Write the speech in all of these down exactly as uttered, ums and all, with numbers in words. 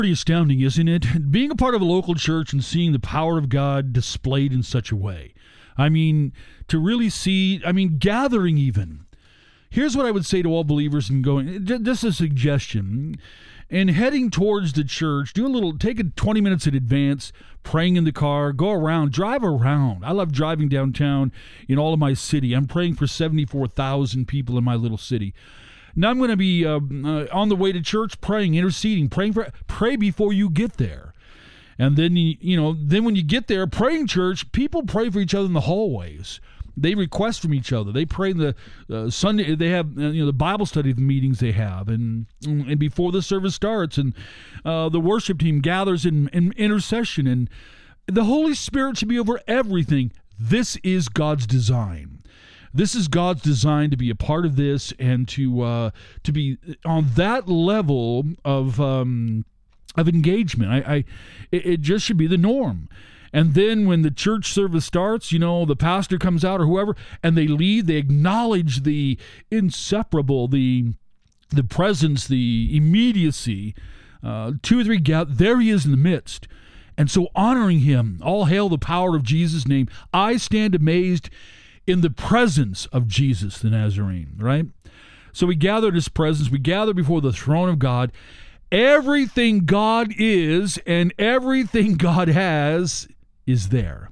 Pretty astounding, isn't it? Being a part of a local church and seeing the power of God displayed in such a way. I mean, to really see, I mean, gathering even. Here's what I would say to all believers in going, just a suggestion. In heading towards the church, do a little, take a twenty minutes in advance, praying in the car, go around, drive around. I love driving downtown in all of my city. I'm praying for seventy-four thousand people in my little city. Now I'm going to be uh, uh, on the way to church, praying, interceding, praying for, pray before you get there. And then, you, you know, then when you get there, praying church, people pray for each other in the hallways. They request from each other. They pray in the uh, Sunday. They have uh, you know the Bible study meetings they have, and and before the service starts, and uh, the worship team gathers in, in intercession, and the Holy Spirit should be over everything. This is God's design. This is God's design to be a part of this and to uh, to be on that level of um, of engagement. I, I it, it just should be the norm. And then when the church service starts, you know, the pastor comes out or whoever, and they lead, they acknowledge the inseparable, the the presence, the immediacy. Uh, two or three, gather, there he is in the midst. And so honoring him, all hail the power of Jesus' name. I stand amazed in the presence of Jesus the Nazarene, right? So we gather in his presence. We gather before the throne of God. Everything God is and everything God has is there.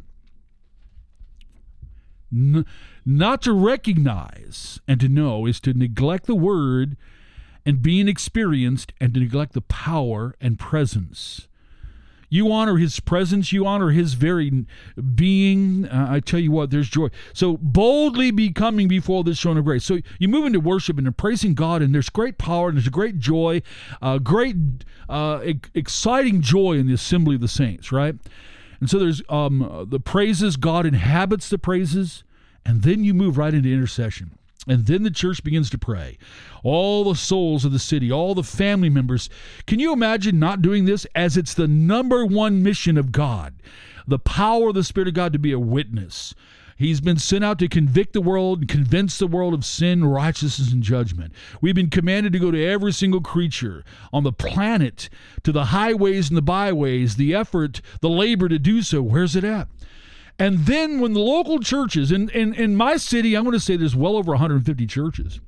N- not to recognize and to know is to neglect the word and being experienced and to neglect the power and presence. You honor his presence. You honor his very being. Uh, I tell you what, there's joy. So boldly be coming before this throne of grace. So you move into worship and praising God, and there's great power and there's a great joy, uh, great uh, e- exciting joy in the assembly of the saints, right? And so there's um, the praises. God inhabits the praises, and then you move right into intercession. And then the church begins to pray. All the souls of the city, all the family members. Can you imagine not doing this as it's the number one mission of God? The power of the Spirit of God to be a witness. He's been sent out to convict the world and convince the world of sin, righteousness, and judgment. We've been commanded to go to every single creature on the planet, to the highways and the byways, the effort, the labor to do so. Where's it at? And then when the local churches, in, in, in my city, I'm going to say there's well over one hundred fifty churches.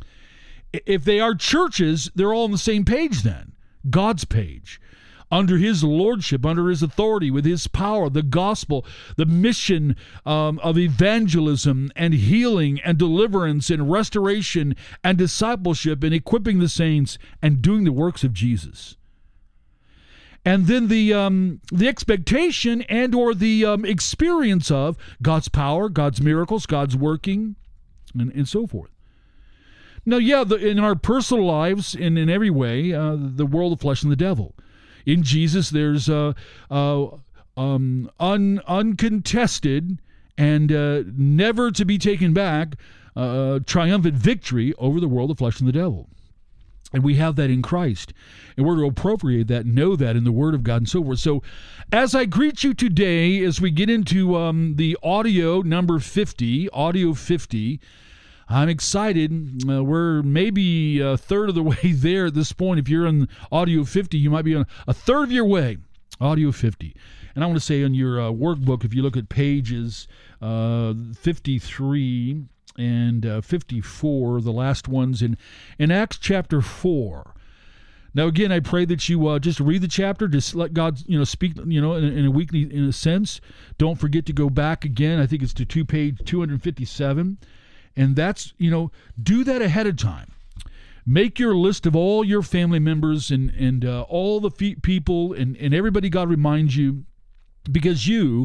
If they are churches, they're all on the same page then, God's page. Under his lordship, under his authority, with his power, the gospel, the mission um, of evangelism and healing and deliverance and restoration and discipleship and equipping the saints and doing the works of Jesus. And then the um, the expectation and or the um, experience of God's power, God's miracles, God's working, and, and so forth. Now, yeah, the, in our personal lives, and in every way, uh, the world, the flesh, and the devil. In Jesus, there's uh, uh, um, un, uncontested and uh, never to be taken back uh, triumphant victory over the world, the flesh, and the devil. And we have that in Christ. And we're to appropriate that, know that in the Word of God and so forth. So as I greet you today, as we get into um, the audio number fifty, audio fifty, I'm excited. Uh, we're maybe a third of the way there at this point. If you're on audio fifty, you might be on a third of your way, audio fifty. And I want to say on your uh, workbook, if you look at pages uh, fifty-three and uh, fifty-four, the last ones in, in Acts chapter four. Now, again, I pray that you uh, just read the chapter, just let God, you know, speak, you know, in, in a weekly, in a sense. Don't forget to go back again. I think it's to two page two fifty-seven. And that's, you know, do that ahead of time. Make your list of all your family members and, and uh, all the fe- people and, and everybody God reminds you, because you,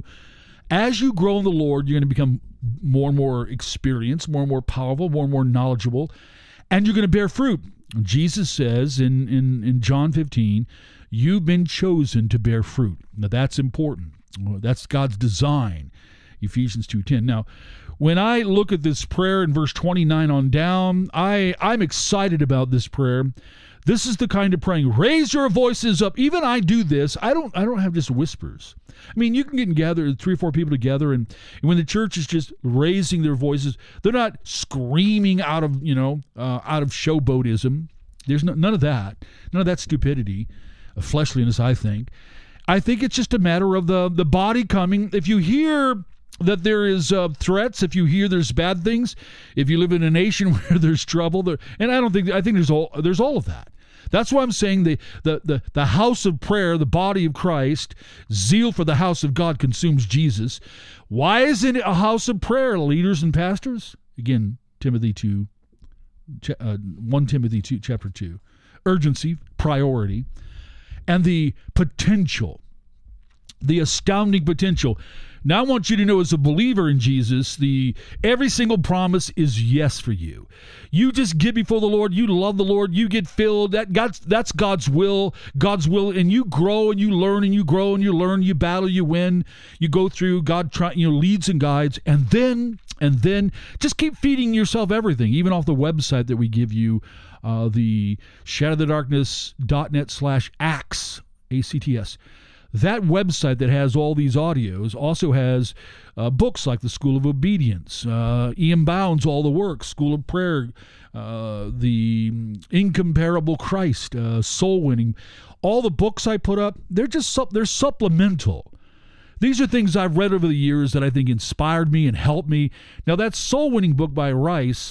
as you grow in the Lord, you're going to become more and more experienced, more and more powerful, more and more knowledgeable, and you're going to bear fruit. Jesus says in, in, in John fifteen, you've been chosen to bear fruit. Now, that's important. That's God's design, Ephesians two ten. Now, when I look at this prayer in verse twenty-nine on down, I, I'm excited about this prayer. This is the kind of praying. Raise your voices up. Even I do this. I don't I don't have just whispers. I mean, you can get together, three or four people together, and, and when the church is just raising their voices, they're not screaming out of, you know, uh, out of showboatism. There's no, none of that. None of that stupidity. fleshliness, I think. I think it's just a matter of the, the body coming. If you hear that there is uh, threats, if you hear there's bad things, if you live in a nation where there's trouble, there, and I don't think, I think there's all, there's all of that. That's why I'm saying the, the, the, the house of prayer, the body of Christ, zeal for the house of God consumes Jesus. Why isn't it a house of prayer, leaders and pastors? Again, Timothy two, uh, First Timothy two, chapter two. Urgency, priority, and the potential, the astounding potential. Now I want you to know, as a believer in Jesus, the every single promise is yes for you. You just get before the Lord, you love the Lord, you get filled. That God's that's God's will, God's will, and you grow and you learn and you grow and you learn, you battle, you win, you go through. God try, you know, leads and guides, and then and then just keep feeding yourself everything, even off the website that we give you, uh, the shadowthedarkness.net slash acts, A C T S. That website that has all these audios also has uh, books like The School of Obedience, uh, Ian Bound's All the Work, School of Prayer, uh, The Incomparable Christ, uh, Soul Winning. All the books I put up, they're just sup- they're supplemental. These are things I've read over the years that I think inspired me and helped me. Now, that Soul Winning book by Rice,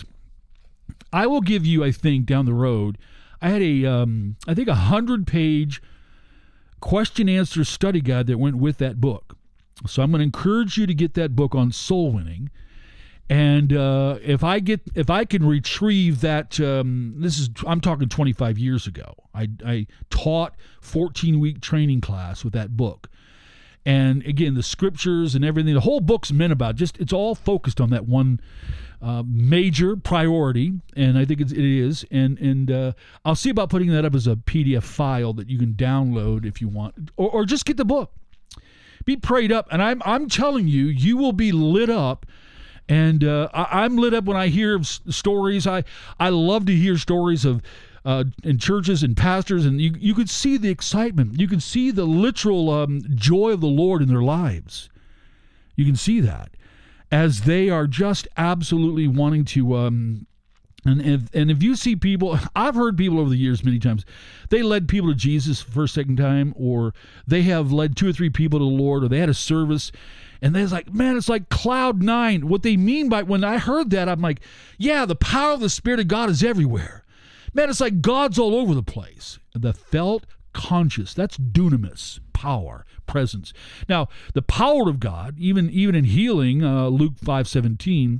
I will give you, I think, down the road, I had a, um, I think, a hundred-page question-answer study guide that went with that book. So I'm going to encourage you to get that book on soul winning. And uh, if I get, if I can retrieve that, um, this is, I'm talking twenty-five years ago. I, I taught fourteen-week training class with that book. And again, the scriptures and everything, the whole book's meant about, just, it's all focused on that one uh, major priority, and I think it's, it is. And and uh, I'll see about putting that up as a P D F file that you can download if you want, or, or just get the book. Be prayed up, and I'm I'm telling you, you will be lit up. And uh, I, I'm lit up when I hear s- stories. I I love to hear stories of. Uh, in churches and pastors, and you you could see the excitement. You can see the literal um, joy of the Lord in their lives. You can see that as they are just absolutely wanting to. Um, and if and if you see people, I've heard people over the years many times, they led people to Jesus first, second time, or they have led two or three people to the Lord, or they had a service. And they're like, man, it's like cloud nine. What they mean by, when I heard that, I'm like, yeah, the power of the Spirit of God is everywhere. Man, it's like God's all over the place. The felt conscious, that's dunamis, power, presence. Now, the power of God, even, even in healing, uh, Luke five seventeen,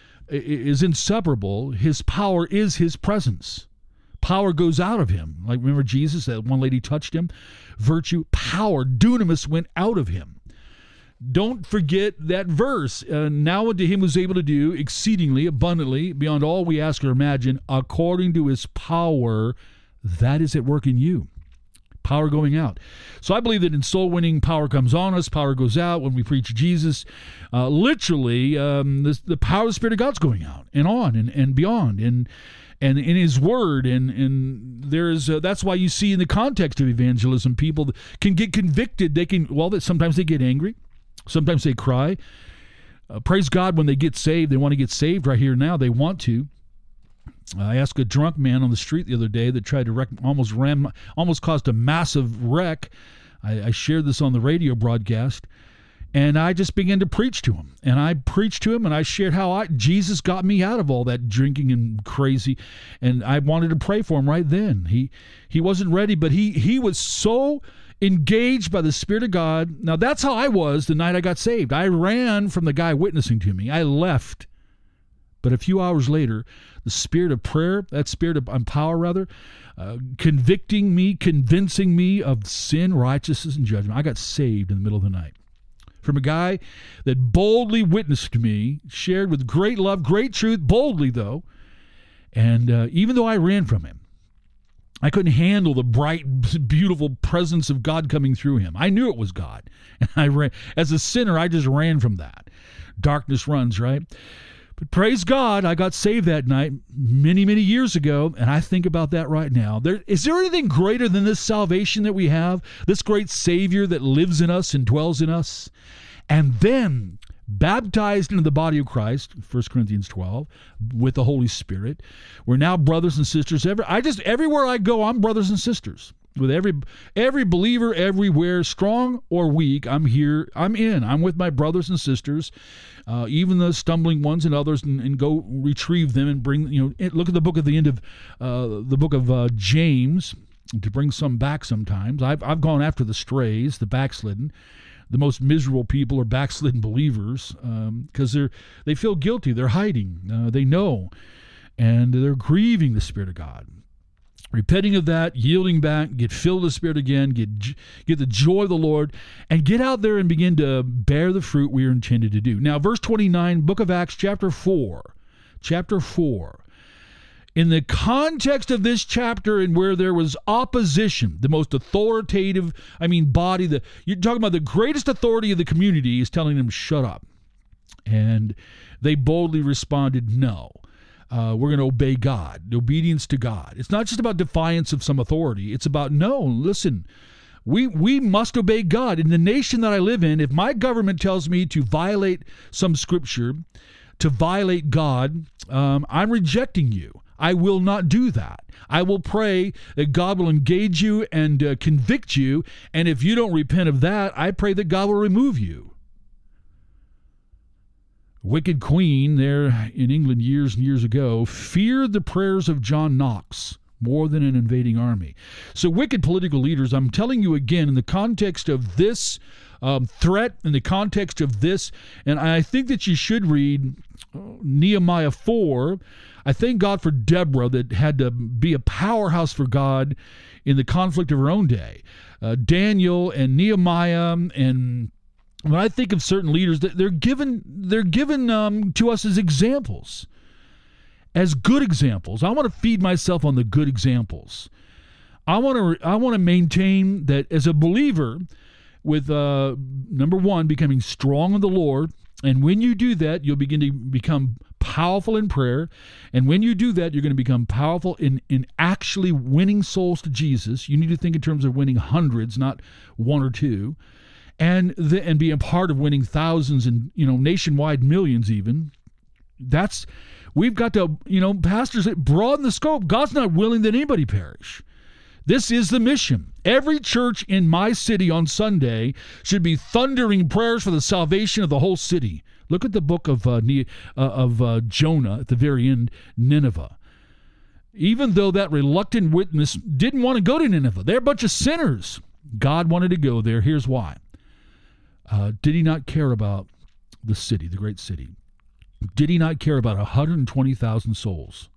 is inseparable. His power is his presence. Power goes out of him. Like, remember Jesus, that one lady touched him? Virtue, power, dunamis went out of him. Don't forget that verse. Uh, now unto him was able to do exceedingly abundantly beyond all we ask or imagine, according to his power that is at work in you. Power going out. So I believe that in soul winning, power comes on us, power goes out when we preach Jesus. Uh, literally, um, the, the power of the Spirit of God's going out and on and, and beyond. And and in his word, and and there's uh, that's why you see in the context of evangelism, people can get convicted. They can, well, that sometimes they get angry. Sometimes they cry. Uh, praise God when they get saved. They want to get saved right here and now. They want to. I asked a drunk man on the street the other day that tried to wreck, almost ran, almost caused a massive wreck. I, I shared this on the radio broadcast, and I just began to preach to him. And I preached to him, and I shared how I, Jesus got me out of all that drinking and crazy. And I wanted to pray for him right then. He he wasn't ready, but he he was so engaged by the Spirit of God. Now, that's how I was the night I got saved. I ran from the guy witnessing to me. I left. But a few hours later, the spirit of prayer, that spirit of um, power, rather, uh, convicting me, convincing me of sin, righteousness, and judgment. I got saved in the middle of the night. From a guy that boldly witnessed to me, shared with great love, great truth, boldly though. And uh, even though I ran from him, I couldn't handle the bright, beautiful presence of God coming through him. I knew it was God. And I ran. As a sinner, I just ran from that. Darkness runs, right? But praise God, I got saved that night many, many years ago, and I think about that right now. There, is there anything greater than this salvation that we have? This great Savior that lives in us and dwells in us? And then baptized into the body of Christ, First Corinthians twelve, with the Holy Spirit. We're now brothers and sisters. Every, I just everywhere I go, I'm brothers and sisters. with every every believer everywhere, strong or weak. I'm here. I'm in. I'm with my brothers and sisters, uh, even the stumbling ones and others, and, and go retrieve them and bring. You know, look at the book at the end of uh, the book of uh, James to bring some back. Sometimes I've I've gone after the strays, the backslidden. The most miserable people are backslidden believers because um, they're they feel guilty. They're hiding. Uh, they know, and they're grieving the Spirit of God. Repenting of that, yielding back, get filled with the Spirit again, get get the joy of the Lord, and get out there and begin to bear the fruit we are intended to do. Now, verse twenty-nine, book of Acts, chapter four. Chapter four. In the context of this chapter and where there was opposition, the most authoritative, I mean, body, the you're talking about the greatest authority of the community is telling them, shut up. And they boldly responded, no. Uh, we're going to obey God, obedience to God. It's not just about defiance of some authority. It's about, no, listen, we we must obey God. In the nation that I live in, if my government tells me to violate some scripture, to violate God, um, I'm rejecting you. I will not do that. I will pray that God will engage you and uh, convict you, and if you don't repent of that, I pray that God will remove you. Wicked queen there in England years and years ago feared the prayers of John Knox more than an invading army. So wicked political leaders, I'm telling you again, in the context of this um, threat, in the context of this, and I think that you should read Nehemiah four. I thank God for Deborah that had to be a powerhouse for God in the conflict of her own day. Uh, Daniel and Nehemiah, and when I think of certain leaders, they're given they're given um, to us as examples, as good examples. I want to feed myself on the good examples. I want to I want to maintain that as a believer, with uh, number one, becoming strong in the Lord. And when you do that, you'll begin to become powerful in prayer. And when you do that, you're going to become powerful in, in actually winning souls to Jesus. You need to think in terms of winning hundreds, not one or two. And the, and be a part of winning thousands and, you know, nationwide millions even. That's, we've got to, you know, pastors, broaden the scope. God's not willing that anybody perish. This is the mission. Every church in my city on Sunday should be thundering prayers for the salvation of the whole city. Look at the book of uh, uh, of uh, Jonah at the very end, Nineveh. Even though that reluctant witness didn't want to go to Nineveh, they're a bunch of sinners. God wanted to go there. Here's why. Uh, did he not care about the city, the great city? Did he not care about one hundred twenty thousand souls?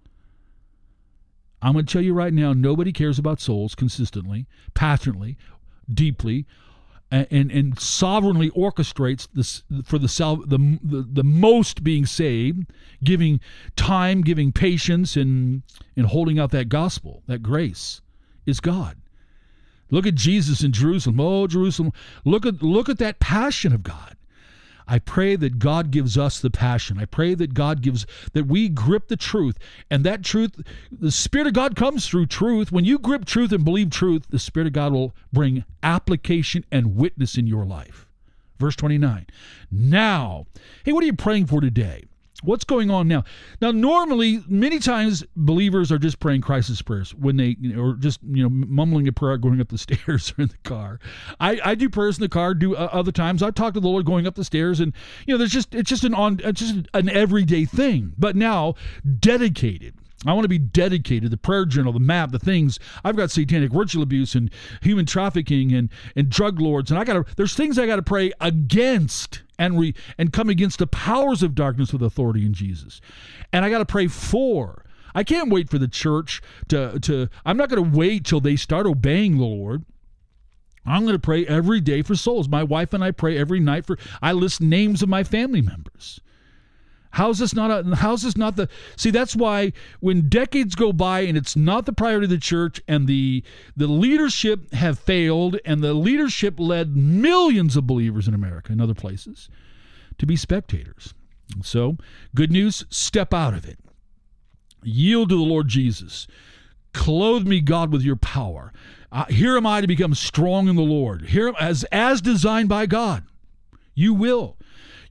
I'm going to tell you right now, nobody cares about souls consistently, passionately, deeply, and and, and sovereignly orchestrates this for the, the the the most being saved, giving time, giving patience, and and holding out that gospel, that grace, is God. Look at Jesus in Jerusalem. Oh, Jerusalem! Look at look at that passion of God. I pray that God gives us the passion. I pray that God gives, that we grip the truth. And that truth, the Spirit of God comes through truth. When you grip truth and believe truth, the Spirit of God will bring application and witness in your life. Verse twenty-nine. Now, hey, what are you praying for today? What's going on now? Now, normally, many times, believers are just praying crisis prayers when they, you know, or just, you know, mumbling a prayer going up the stairs or in the car. I, I do prayers in the car. Do uh, other times I talk to the Lord going up the stairs, and you know, there's just it's just an on it's just an everyday thing. But now, dedicated. I want to be dedicated. The prayer journal, the map, the things. I've got satanic ritual abuse and human trafficking and and drug lords, and I got to. There's things I got to pray against and re and come against the powers of darkness with authority in Jesus, and I got to pray for. I can't wait for the church to to. I'm not going to wait till they start obeying the Lord. I'm going to pray every day for souls. My wife and I pray every night for. I list names of my family members. How's this not a, how's this not the, see, that's why when decades go by and it's not the priority of the church and the, the leadership have failed and the leadership led millions of believers in America and other places to be spectators. So, good news, step out of it. Yield to the Lord Jesus. Clothe me, God, with your power. Uh, here am I to become strong in the Lord. Here as, as designed by God. You will.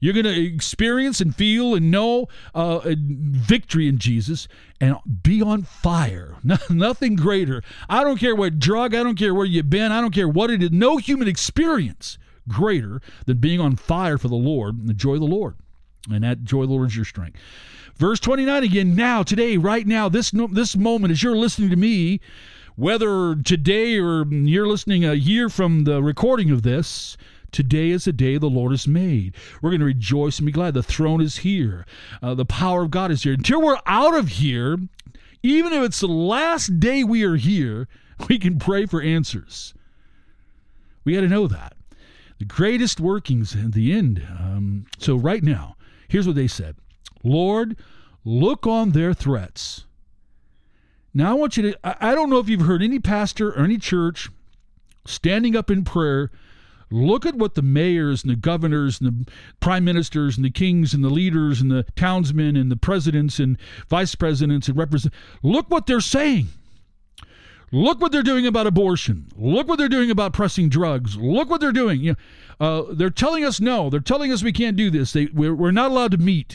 You're going to experience and feel and know uh, victory in Jesus and be on fire. No, nothing greater. I don't care what drug, I don't care where you've been, I don't care what it is. No human experience greater than being on fire for the Lord and the joy of the Lord. And that joy of the Lord is your strength. Verse twenty-nine again, now, today, right now, this this moment, as you're listening to me, whether today or you're listening a year from the recording of this, today is the day the Lord has made. We're going to rejoice and be glad. The throne is here. Uh, the power of God is here. Until we're out of here, even if it's the last day we are here, we can pray for answers. We got to know that. The greatest workings at the end. Um, so right now, here's what they said. Lord, look on their threats. Now I want you to, I don't know if you've heard any pastor or any church standing up in prayer, look at what the mayors and the governors and the prime ministers and the kings and the leaders and the townsmen and the presidents and vice presidents and representatives, look what they're saying. Look what they're doing about abortion. Look what they're doing about pressing drugs. Look what they're doing. You know, uh, they're telling us no. They're telling us we can't do this. They, we're, we're not allowed to meet.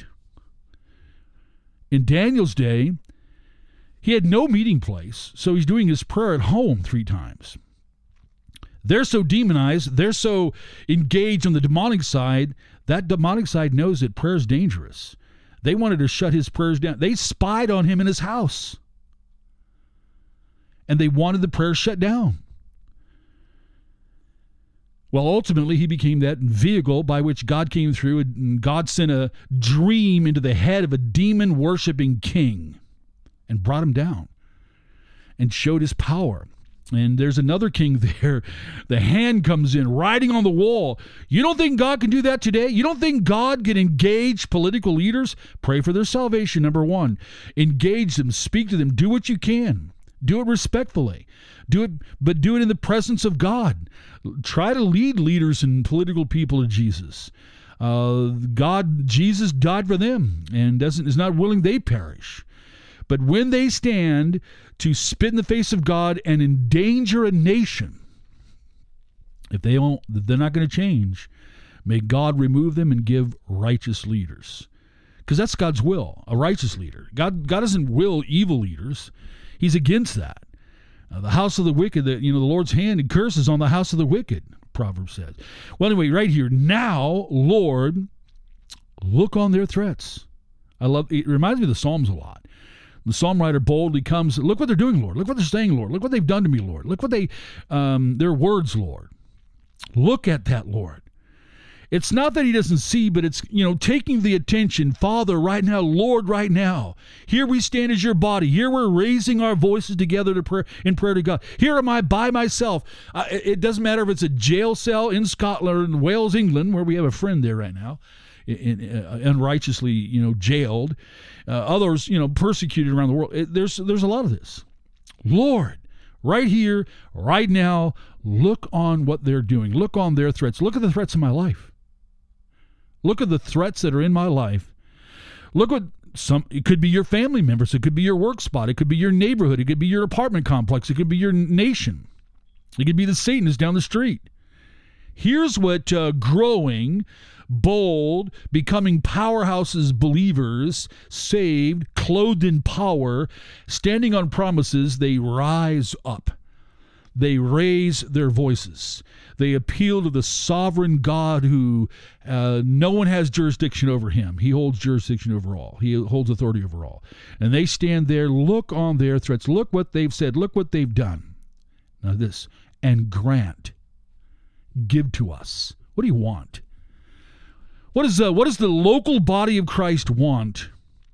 In Daniel's day, he had no meeting place, so he's doing his prayer at home three times. They're so demonized, they're so engaged on the demonic side, that demonic side knows that prayer is dangerous. They wanted to shut his prayers down. They spied on him in his house. And they wanted the prayer shut down. Well, ultimately, he became that vehicle by which God came through, and God sent a dream into the head of a demon-worshiping king and brought him down and showed his power. And there's another king there. The hand comes in, writing on the wall. You don't think God can do that today? You don't think God can engage political leaders? Pray for their salvation, number one. Engage them, speak to them, do what you can. Do it respectfully. Do it, but do it in the presence of God. Try to lead leaders and political people to Jesus. Uh, God, Jesus died for them and doesn't is not willing they perish. But when they stand to spit in the face of God and endanger a nation, if they don't, they're not going to change. May God remove them and give righteous leaders, because that's God's will. A righteous leader. God, God doesn't will evil leaders. He's against that. Uh, the house of the wicked, the, you know, the Lord's hand and curses on the house of the wicked, Proverbs says. Well, anyway, right here, now, Lord, look on their threats. I love, it reminds me of the Psalms a lot. The psalm writer boldly comes, look what they're doing, Lord. Look what they're saying, Lord. Look what they've done to me, Lord. Look what they, um, their words, Lord. Look at that, Lord. It's not that he doesn't see, but it's, you know, taking the attention, Father, right now, Lord, right now. Here we stand as your body. Here we're raising our voices together to prayer, in prayer to God. Here am I by myself. Uh, it doesn't matter if it's a jail cell in Scotland, Wales, England, where we have a friend there right now, in, in, uh, unrighteously, you know, jailed. Uh, others, you know, persecuted around the world. It, there's there's a lot of this. Lord, right here, right now, look on what they're doing. Look on their threats. Look at the threats in my life. Look at the threats that are in my life. Look what some, it could be your family members. It could be your work spot. It could be your neighborhood. It could be your apartment complex. It could be your nation. It could be the Satanists down the street. Here's what uh, growing, bold, becoming powerhouses believers, saved, clothed in power, standing on promises, they rise up. They raise their voices. They appeal to the sovereign God who uh, no one has jurisdiction over him. He holds jurisdiction over all. He holds authority over all. And they stand there, look on their threats. Look what they've said. Look what they've done. Now this, and grant. Give to us. What do you want? What, is, uh, what does the local body of Christ want?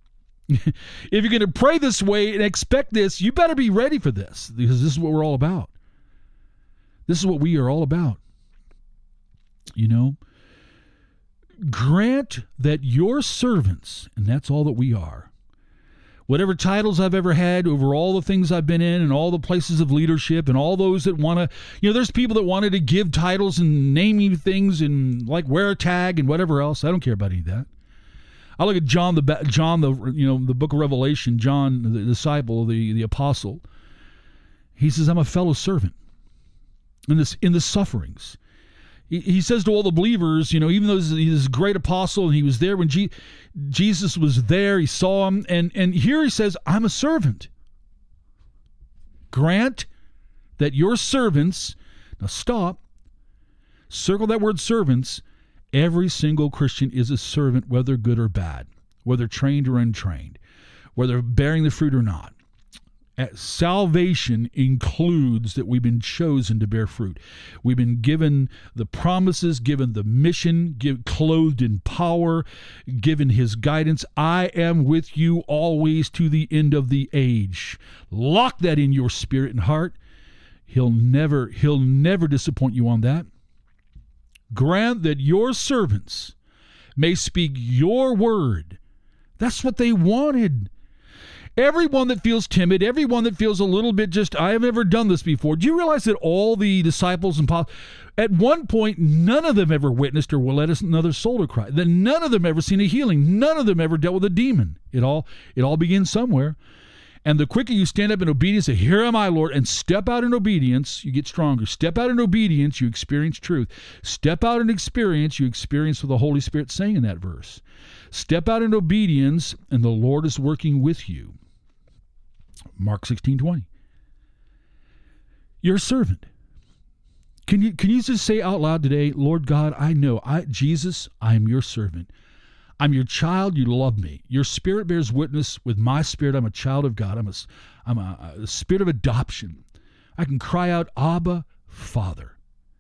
If you're going to pray this way and expect this, you better be ready for this, because this is what we're all about. This is what we are all about. You know, grant that your servants, and that's all that we are, whatever titles I've ever had over all the things I've been in and all the places of leadership and all those that want to, you know, there's people that wanted to give titles and naming things and like wear a tag and whatever else. I don't care about any of that. I look at John, the John, the you know, the book of Revelation, John, the disciple, the, the apostle. He says, I'm a fellow servant in this, in the sufferings. He, he says to all the believers, you know, even though he's a great apostle and he was there when G- Jesus was there, he saw him. And, and here he says, I'm a servant. Grant that your servants, now stop, circle that word servants. Every single Christian is a servant, whether good or bad, whether trained or untrained, whether bearing the fruit or not. Salvation includes that we've been chosen to bear fruit. We've been given the promises, given the mission, give, clothed in power, given his guidance. I am with you always to the end of the age. Lock that in your spirit and heart. He'll never, he'll never disappoint you on that. Grant that your servants may speak your word. That's what they wanted. Everyone that feels timid, everyone that feels a little bit just, I have never done this before. Do you realize that all the disciples and at one point, none of them ever witnessed or will let us another soul to cry. That none of them ever seen a healing. None of them ever dealt with a demon. It all, it all begins somewhere. And the quicker you stand up in obedience, say, here am I, Lord, and step out in obedience, you get stronger. Step out in obedience, you experience truth. Step out in experience, you experience what the Holy Spirit's saying in that verse. Step out in obedience, and the Lord is working with you. Mark sixteen twenty. You're a servant. Can you can you just say out loud today, Lord God, I know, I Jesus, I am your servant. I'm your child, you love me. Your spirit bears witness with my spirit. I'm a child of God. I'm a, I'm a, a spirit of adoption. I can cry out, Abba, Father.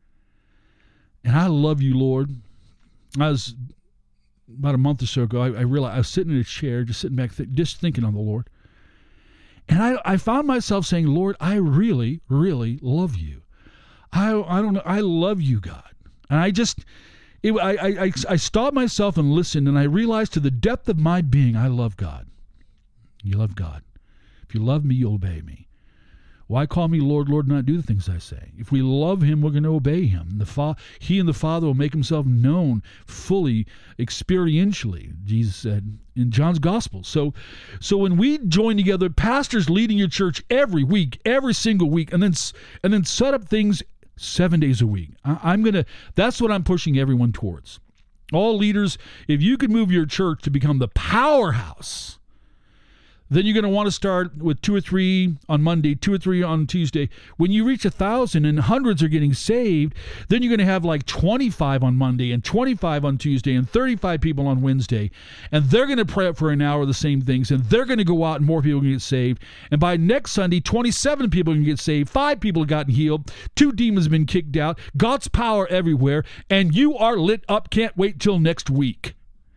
And I love you, Lord. I was, about a month or so ago, I, I realized I was sitting in a chair, just sitting back, th- just thinking on the Lord. And I, I found myself saying, Lord, I really, really love you. I, I don't know. I love you, God. And I just... It, I, I, I stopped myself and listened, and I realized to the depth of my being, I love God. You love God. If you love me, you obey me. Why call me Lord, Lord, and not do the things I say? If we love him, we're going to obey him. The fa- he and the Father will make himself known fully, experientially, Jesus said in John's Gospel. So, so when we join together, pastors leading your church every week, every single week, and then and then set up things seven days a week. I, I'm going to, that's what I'm pushing everyone towards. All leaders, if you could move your church to become the powerhouse, then you're going to want to start with two or three on Monday, two or three on Tuesday. When you reach a thousand and hundreds are getting saved, then you're going to have like twenty-five on Monday and twenty-five on Tuesday and thirty-five people on Wednesday. And they're going to pray up for an hour the same things. And they're going to go out and more people can get saved. And by next Sunday, twenty-seven people can get saved. Five people have gotten healed. Two demons have been kicked out. God's power everywhere. And you are lit up. Can't wait till next week.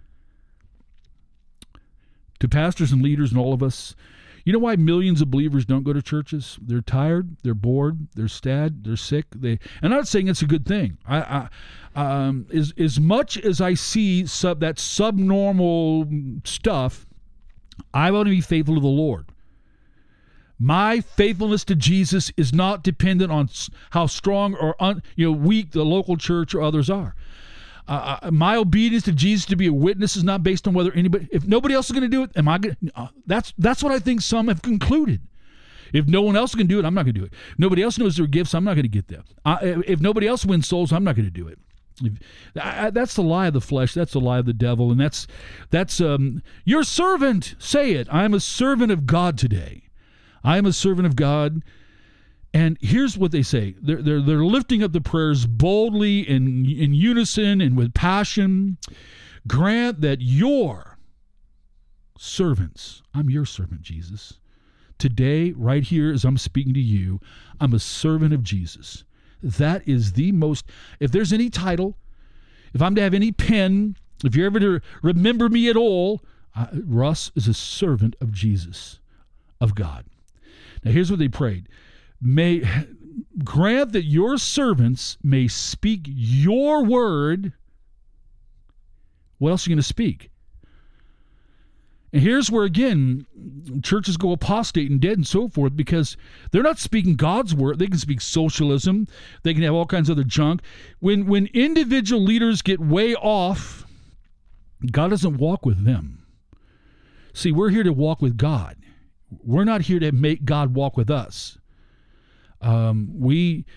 To pastors and leaders and all of us, you know why millions of believers don't go to churches? They're tired, they're bored, they're sad, they're sick. They, and I'm not saying it's a good thing. I, I, um, as, as much as I see sub, that subnormal stuff, I want to be faithful to the Lord. My faithfulness to Jesus is not dependent on how strong or un, you know weak the local church or others are. Uh, my obedience to Jesus to be a witness is not based on whether anybody, if nobody else is going to do it, am I going to, uh, that's, that's what I think some have concluded. If no one else can do it, I'm not going to do it. Nobody else knows their gifts, I'm not going to get them. I, if nobody else wins souls, I'm not going to do it. If, I, that's the lie of the flesh. That's the lie of the devil. And that's, that's, um, your servant, say it. I'm a servant of God today. I am a servant of God. And here's what they say. They're, they're, they're lifting up the prayers boldly in, in unison and with passion. Grant that your servants, I'm your servant, Jesus. Today, right here, as I'm speaking to you, I'm a servant of Jesus. That is the most, if there's any title, if I'm to have any pen, if you're ever to remember me at all, I, Russ is a servant of Jesus, of God. Now, here's what they prayed. May grant that your servants may speak your word. What else are you going to speak? And here's where, again, churches go apostate and dead and so forth, because they're not speaking God's word. They can speak socialism. They can have all kinds of other junk. When, when individual leaders get way off, God doesn't walk with them. See, we're here to walk with God. We're not here to make God walk with us. Um, we,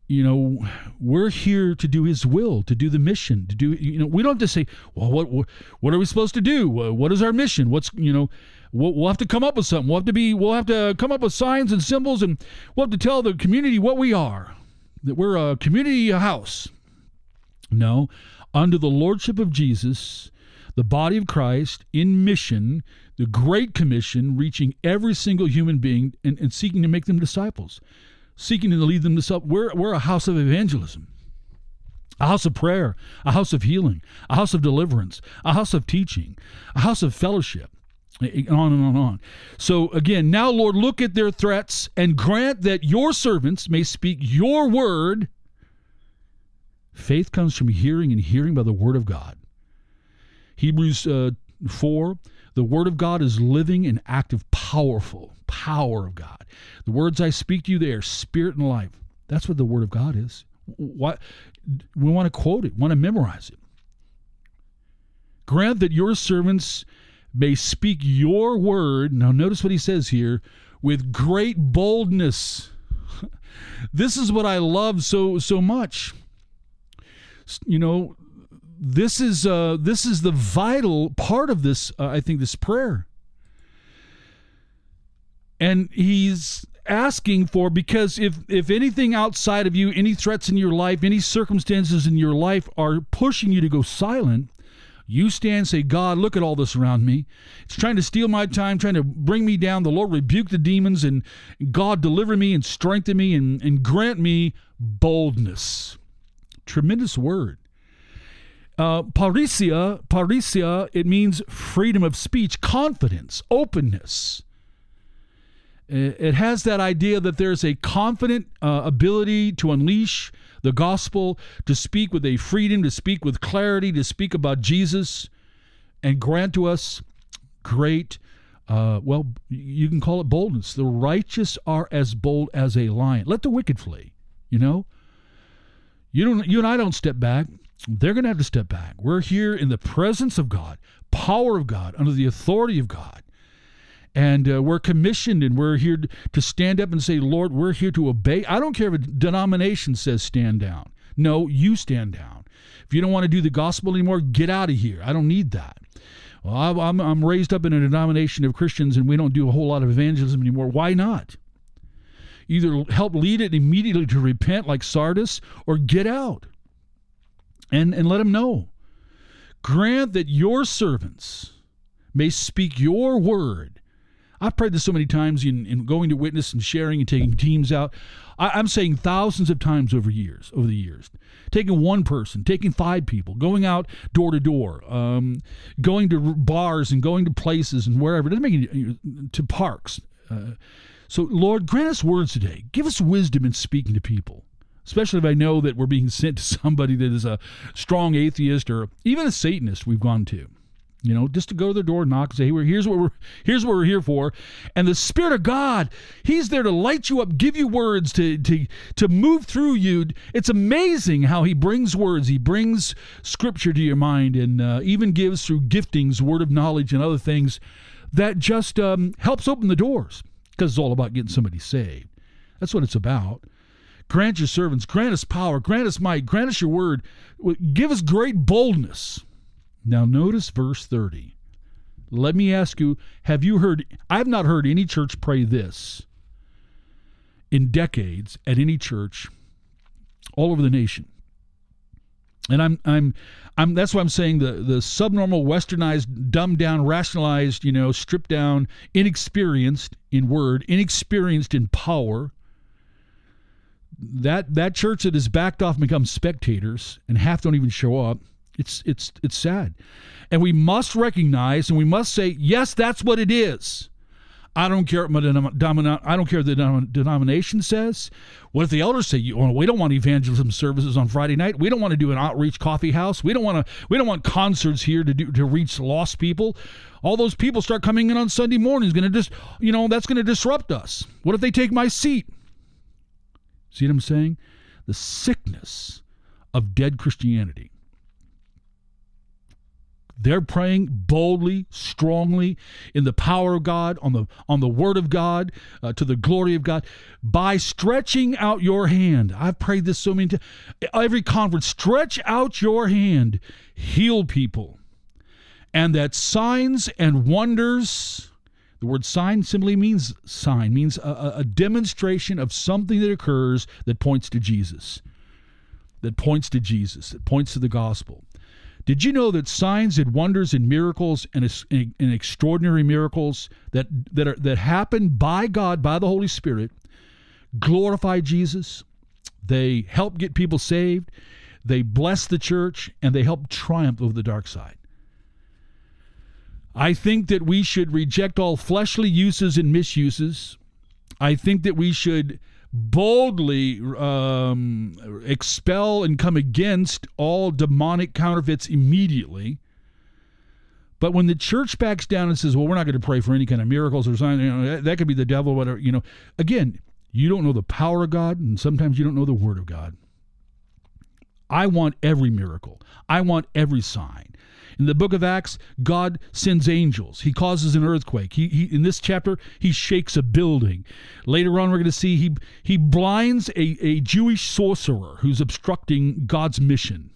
you know, we're here to do his will, to do the mission, to do, you know, we don't have to say, well, what, what, what are we supposed to do? What is our mission? What's, you know, we'll, we'll have to come up with something. We'll have to be, we'll have to come up with signs and symbols, and we'll have to tell the community what we are, that we're a community house. No, under the lordship of Jesus, the body of Christ in mission, the Great Commission, reaching every single human being and, and seeking to make them disciples. Seeking to lead them to self. We're, we're a house of evangelism, a house of prayer, a house of healing, a house of deliverance, a house of teaching, a house of fellowship, and on and on and on. So again, now, Lord, look at their threats and grant that your servants may speak your word. Faith comes from hearing, and hearing by the word of God. Hebrews uh, four, the word of God is living and active, powerful, power of God. The words I speak to you, they are spirit and life. That's what the word of God is. What we want to quote it, want to memorize it. Grant that your servants may speak your word. Now notice what he says here, with great boldness. This is what I love so so much. You know, this is uh, this is the vital part of this. Uh, I think this prayer. And he's asking for, because if, if anything outside of you, any threats in your life, any circumstances in your life are pushing you to go silent, you stand and say, God, look at all this around me. It's trying to steal my time, trying to bring me down. The Lord rebuke the demons, and God deliver me and strengthen me and, and grant me boldness. Tremendous word. Uh, parisia, parisia, it means freedom of speech, confidence, openness. It has that idea that there's a confident uh, ability to unleash the gospel, to speak with a freedom, to speak with clarity, to speak about Jesus, and grant to us great, uh, well, you can call it boldness. The righteous are as bold as a lion. Let the wicked flee, you know? You don't. You and I don't step back. They're going to have to step back. We're here in the presence of God, power of God, under the authority of God. And uh, we're commissioned, and we're here to stand up and say, Lord, we're here to obey. I don't care if a denomination says stand down. No, you stand down. If you don't want to do the gospel anymore, get out of here. I don't need that. Well, I'm, I'm raised up in a denomination of Christians, and we don't do a whole lot of evangelism anymore. Why not? Either help lead it immediately to repent like Sardis, or get out and, and let them know. Grant that your servants may speak your word. I've prayed this so many times in, in going to witness and sharing and taking teams out. I, I'm saying thousands of times over years, over the years, taking one person, taking five people, going out door to door, um, going to bars and going to places and wherever. It doesn't make any, to parks. Uh, so, Lord, grant us words today. Give us wisdom in speaking to people, especially if I know that we're being sent to somebody that is a strong atheist or even a Satanist we've gone to. You know, just to go to their door and knock and say, hey, here's what we're here's what we're here for. And the Spirit of God, He's there to light you up, give you words, to to to move through you. It's amazing how He brings words. He brings Scripture to your mind, and uh, even gives through giftings, word of knowledge, and other things that just um, helps open the doors, because it's all about getting somebody saved. That's what it's about. Grant your servants, grant us power, grant us might, grant us your word. Give us great boldness. Now notice verse thirty. Let me ask you, have you heard, I've not heard any church pray this in decades at any church all over the nation. And I'm I'm I'm that's why I'm saying the the subnormal, westernized, dumbed down, rationalized, you know, stripped down, inexperienced in word, inexperienced in power. That that church that has backed off and become spectators and half don't even show up. It's it's it's sad. And we must recognize, and we must say, yes, that's what it is. I don't care what my denom- I don't care what the denom- denomination says. What if the elders say, you, well, we don't want evangelism services on Friday night. We don't want to do an outreach coffee house. We don't want to we don't want concerts here to do to reach lost people. All those people start coming in on Sunday morning is going to just, you know, that's going to disrupt us. What if they take my seat? See what I'm saying? The sickness of dead Christianity. They're praying boldly, strongly, in the power of God, on the on the word of God, uh, to the glory of God, by stretching out your hand. I've prayed this so many times. Every conference, stretch out your hand, heal people. And that signs and wonders, the word sign simply means sign, means a, a demonstration of something that occurs that points to Jesus, that points to Jesus, that points to the gospel. Did you know that signs and wonders and miracles and, and extraordinary miracles that, that, are, that happen by God, by the Holy Spirit, glorify Jesus? They help get people saved, they bless the church, and they help triumph over the dark side. I think that we should reject all fleshly uses and misuses. I think that we should boldly um, expel and come against all demonic counterfeits immediately. But when the church backs down and says, well, we're not going to pray for any kind of miracles or something, you know, that, that could be the devil, whatever, you know, again, you don't know the power of God, and sometimes you don't know the word of God. I want every miracle. I want every sign. In the book of Acts, God sends angels. He causes an earthquake. He, he in this chapter, he shakes a building. Later on, we're going to see he he blinds a, a Jewish sorcerer who's obstructing God's mission.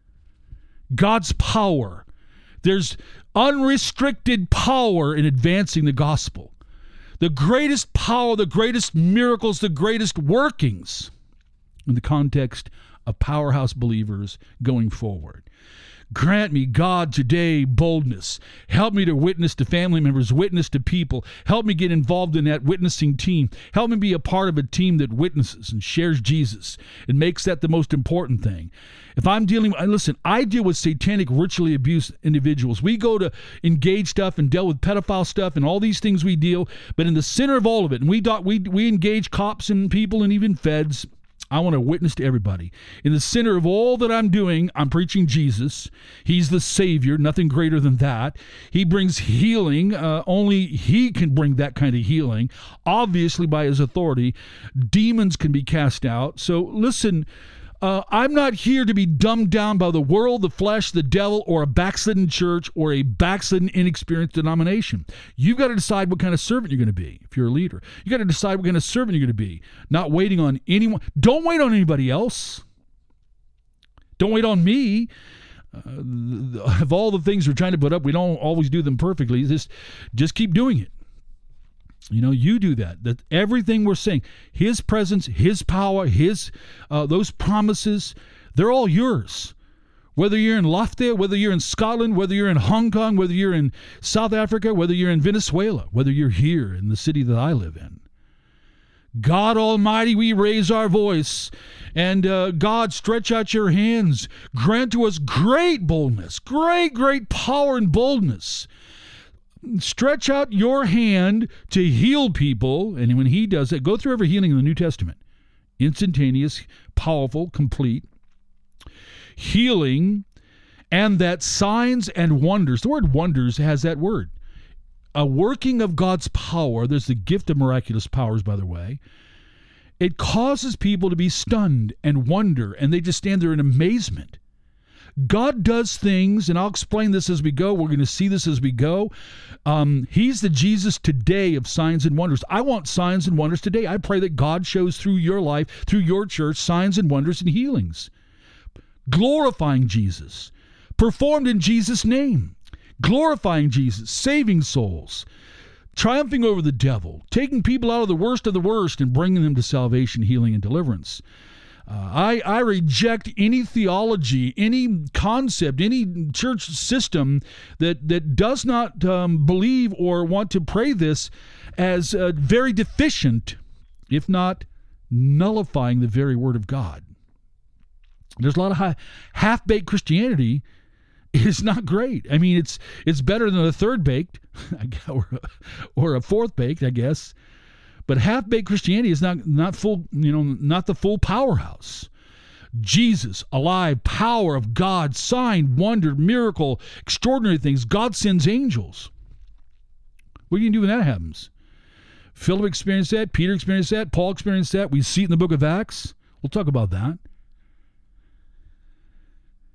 God's power. There's unrestricted power in advancing the gospel. The greatest power, the greatest miracles, the greatest workings in the context of powerhouse believers going forward. Grant me, God, today boldness. Help me to witness to family members, witness to people. Help me get involved in that witnessing team. Help me be a part of a team that witnesses and shares Jesus and makes that the most important thing. If I'm dealing, listen, I deal with satanic, ritually abused individuals. We go to engage stuff and deal with pedophile stuff and all these things we deal, but in the center of all of it, and we we we engage cops and people and even feds. I want to witness to everybody. In the center of all that I'm doing, I'm preaching Jesus. He's the Savior, nothing greater than that. He brings healing. Uh, only He can bring that kind of healing. Obviously, by His authority, demons can be cast out. So listen, uh, I'm not here to be dumbed down by the world, the flesh, the devil, or a backslidden church or a backslidden, inexperienced denomination. You've got to decide what kind of servant you're going to be if you're a leader. You've got to decide what kind of servant you're going to be, not waiting on anyone. Don't wait on anybody else. Don't wait on me. Uh, of all the things we're trying to put up, we don't always do them perfectly. Just, just keep doing it. You know, you do that. That everything we're saying, His presence, His power, His uh, those promises, they're all yours. Whether you're in Lafayette, whether you're in Scotland, whether you're in Hong Kong, whether you're in South Africa, whether you're in Venezuela, whether you're here in the city that I live in. God Almighty, we raise our voice. And uh, God, stretch out your hands. Grant to us great boldness, great, great power and boldness. Stretch out your hand to heal people. And when He does that, go through every healing in the New Testament. Instantaneous, powerful, complete. Healing, and that signs and wonders. The word wonders has that word. A working of God's power. There's the gift of miraculous powers, by the way. It causes people to be stunned and wonder, and they just stand there in amazement. God does things, and I'll explain this as we go. We're going to see this as we go. Um, he's the Jesus today of signs and wonders. I want signs and wonders today. I pray that God shows through your life, through your church, signs and wonders and healings. Glorifying Jesus, performed in Jesus' name. Glorifying Jesus, saving souls, triumphing over the devil, taking people out of the worst of the worst and bringing them to salvation, healing, and deliverance. Uh, I, I reject any theology, any concept, any church system that, that does not um, believe or want to pray this as uh, very deficient, if not nullifying the very word of God. There's a lot of high, half-baked Christianity is not great. I mean, it's it's better than a third-baked or a, or a fourth-baked, I guess. But half-baked Christianity is not not full, you know, not the full powerhouse. Jesus, alive, power of God, sign, wonder, miracle, extraordinary things. God sends angels. What are you going to do when that happens? Philip experienced that. Peter experienced that. Paul experienced that. We see it in the book of Acts. We'll talk about that.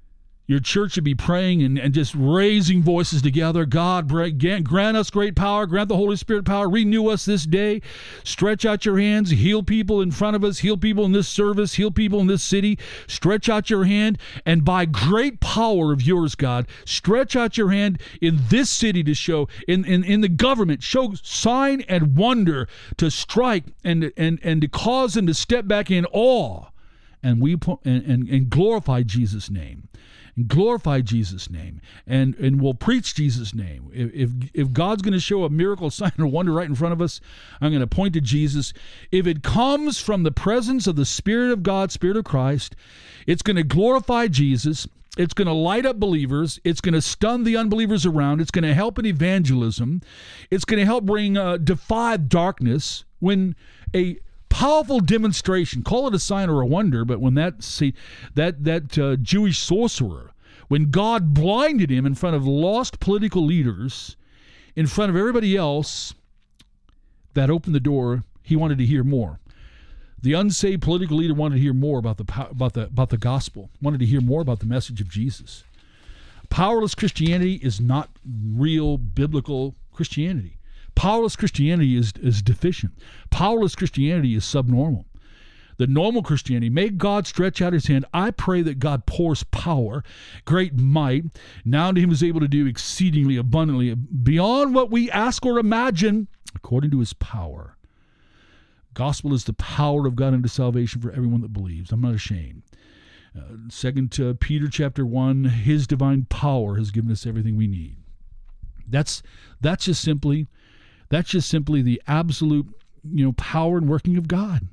Your church should be praying and, and just raising voices together. God, grant us great power. Grant the Holy Spirit power. Renew us this day. Stretch out your hands. Heal people in front of us. Heal people in this service. Heal people in this city. Stretch out your hand. And by great power of yours, God, stretch out your hand in this city to show, in, in, in the government, show sign and wonder to strike and, and, and to cause them to step back in awe. And we and, and, and glorify Jesus' name. And glorify Jesus' name, and, and we'll preach Jesus' name. If, if, if God's going to show a miracle, sign, or wonder right in front of us, I'm going to point to Jesus. If it comes from the presence of the Spirit of God, Spirit of Christ, it's going to glorify Jesus. It's going to light up believers. It's going to stun the unbelievers around. It's going to help in evangelism. It's going to help bring uh, defy darkness. When a powerful demonstration, call it a sign or a wonder, but when that see that that uh, Jewish sorcerer, when God blinded him in front of lost political leaders, in front of everybody else, that opened the door. He wanted to hear more. The unsaved political leader wanted to hear more about the about the about the gospel. Wanted to hear more about the message of Jesus. Powerless Christianity is not real biblical Christianity. Powerless Christianity is, is deficient. Powerless Christianity is subnormal. The normal Christianity, may God stretch out his hand. I pray that God pours power, great might, now to him is able to do exceedingly abundantly beyond what we ask or imagine, according to his power. Gospel is the power of God unto salvation for everyone that believes. I'm not ashamed. Uh, Second uh, Peter chapter one, his divine power has given us everything we need. That's that's just simply That's just simply the absolute, you know, power and working of God.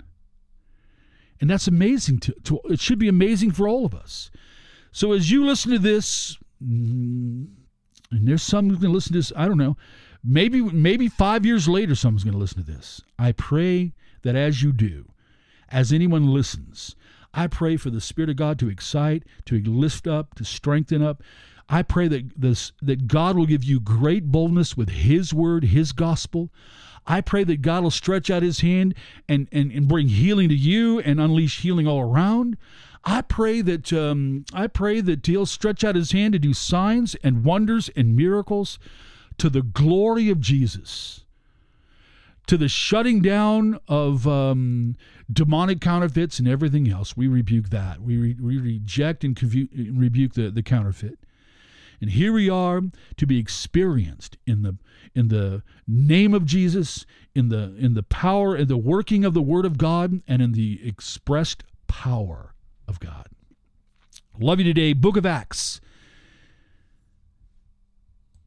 And that's amazing. To, to it should be amazing for all of us. So as you listen to this, and there's some who's going to listen to this, I don't know, maybe maybe five years later someone's going to listen to this. I pray that as you do, as anyone listens, I pray for the Spirit of God to excite, to lift up, to strengthen up. I pray that this that God will give you great boldness with his word, his gospel. I pray that God will stretch out his hand and, and, and bring healing to you and unleash healing all around. I pray that um, I pray that he'll stretch out his hand to do signs and wonders and miracles to the glory of Jesus, to the shutting down of um, demonic counterfeits and everything else. We rebuke that. We, re- we reject and confu- rebuke the, the counterfeit. And here we are to be experienced in the in the name of Jesus, in the in the power and the working of the Word of God, and in the expressed power of God. Love you today. Book of Acts,